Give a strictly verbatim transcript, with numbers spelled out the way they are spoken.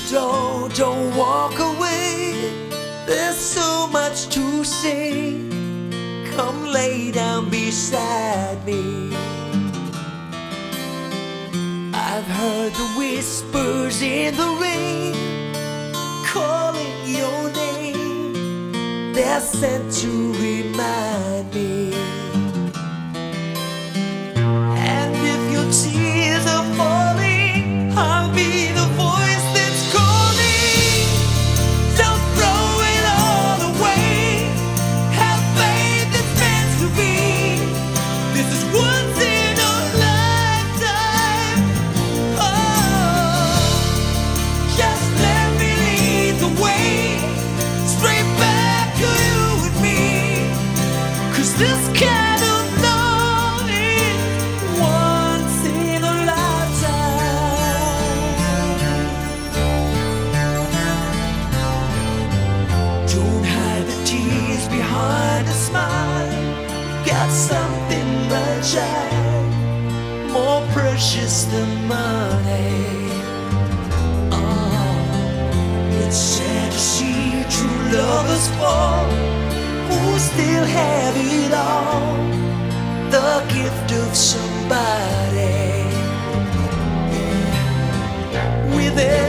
Don't, don't walk away. There's so much to say. Come lay down beside me. I've heard the whispers in the rain calling your name. They're sent to remind me. And if your tears are falling, I'll be the voice that's calling. Don't throw it all away. Have faith it's meant to be. This is once in a lifetime. Oh, just let me lead the way, straight back to you and me. 'Cause this kind of love is once in a lifetime. Don't hide the tears behind a smile. Got something fragile, more precious than money. Oh, it's sad to see true lovers fall, who still have it all, the gift of somebody. Yeah. With